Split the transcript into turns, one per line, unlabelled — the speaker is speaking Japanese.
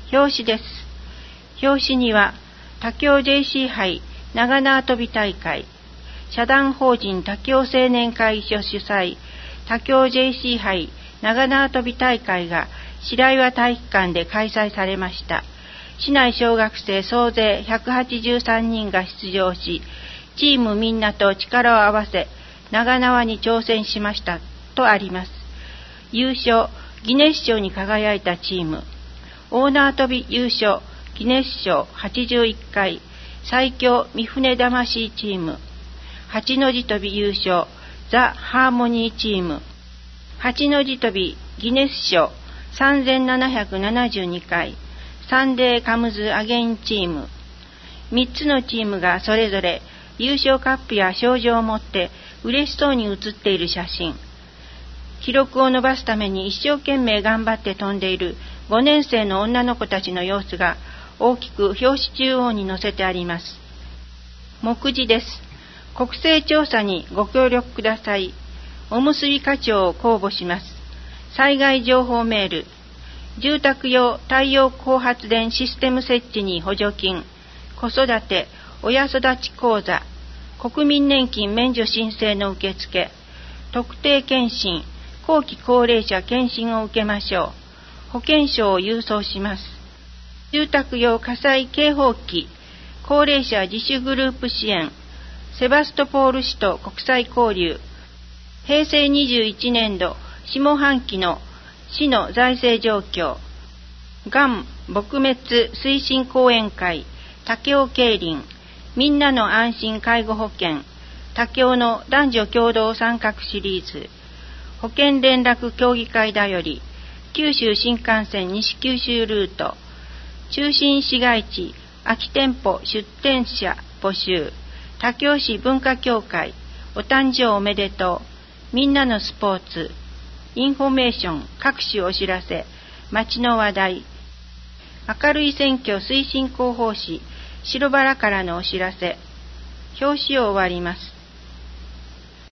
表紙です。表紙には、他京 JC 杯長縄跳び大会、社団法人他京青年会所主催、他京 JC 杯長縄跳び大会が白岩体育館で開催されました。市内小学生総勢183人が出場し、チームみんなと力を合わせ、長縄に挑戦しましたとあります。優勝、ギネス賞に輝いたチーム、大縄跳び優勝、ギネス賞81回、最強三船魂チーム、八の字跳び優勝、ザ・ハーモニーチーム、八の字跳びギネス賞3772回、サンデーカムズアゲインチーム、3つのチームがそれぞれ優勝カップや賞状を持って嬉しそうに写っている写真。記録を伸ばすために一生懸命頑張って飛んでいる5年生の女の子たちの様子が大きく表紙中央に載せてあります。目次です。国勢調査にご協力ください。おむすび課長を公募します。災害情報メール。住宅用太陽光発電システム設置に補助金。子育て、親育ち講座。国民年金免除申請の受付。特定健診。後期高齢者健診を受けましょう。保険証を郵送します。住宅用火災警報器。高齢者自主グループ支援。セバストポール市と国際交流。平成21年度下半期の市の財政状況。がん撲滅推進講演会、他京競輪、みんなの安心介護保険、他京の男女共同参画シリーズ、保険連絡協議会だより、九州新幹線西九州ルート、中心市街地、空き店舗出店者募集、他京市文化協会、お誕生おめでとう、みんなのスポーツ、インフォメーション、各種お知らせ、街の話題、明るい選挙推進広報誌、白バラからのお知らせ、表紙を終わります。